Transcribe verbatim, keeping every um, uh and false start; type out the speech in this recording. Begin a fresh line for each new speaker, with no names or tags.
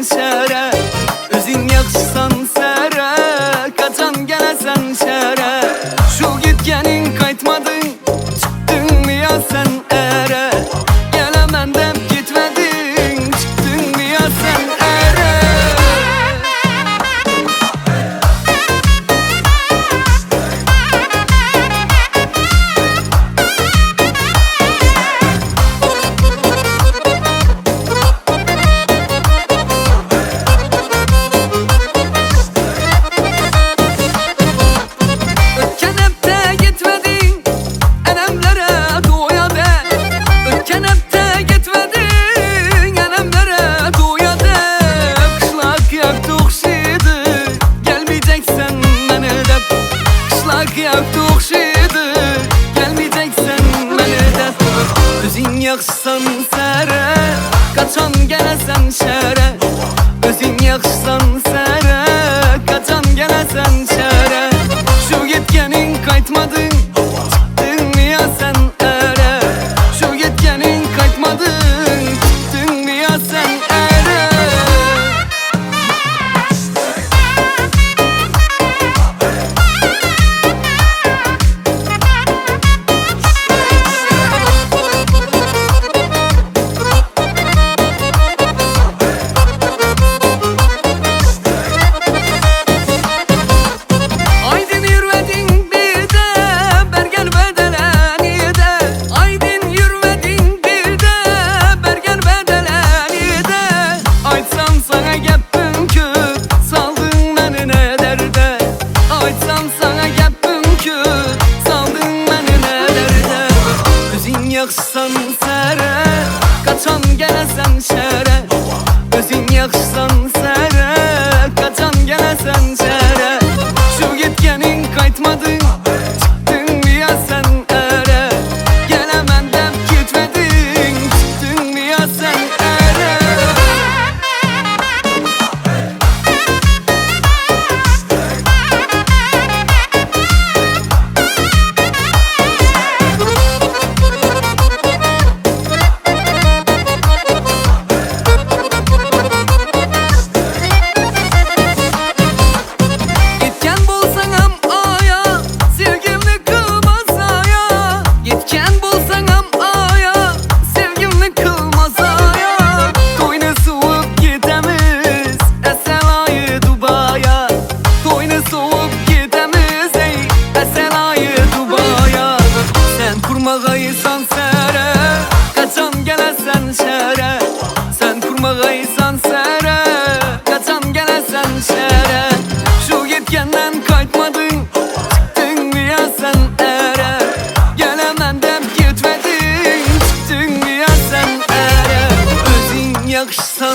şəhərə. Özün yaxşısan sərə, qaçan gələsən şəhərə. Şu gitgənin qaytmadın, çıxdın mı ya sən ərə? Gələ məndən getmədin, çıxdın mı ya sən ərə? Özün yaxşısan sərə, qaçan gələsən şəhərə. Özün yaxşısan sərə, qaçan gələsən şəhərə. Şu yetkənin qaytmadın, çıxdın mı ya sən ərə? Şu yetkənin qaytmadın, çıxdın mı ya sən ərə? Yaxşısan sərə, qaçan gələsən şəhərə. Özün yaxşısan sərə, qaçan gələsən şəhərə. Şu yetkənin qaytmadın, çıxdın mı ya sən ərə? Gələ məndən getmədin, çıxdın mı ya sən ərə? Kurmağaysan sərə, qaçan gələsən şəhərə. Sən kurmağaysan sərə, qaçan gələsən şəhərə. Şu yetkəndən qaytmadın, çıxdın mı ya sən ərə? Gələ məndən getmədin, çıxdın mı ya sən ərə? Özün yaxşısan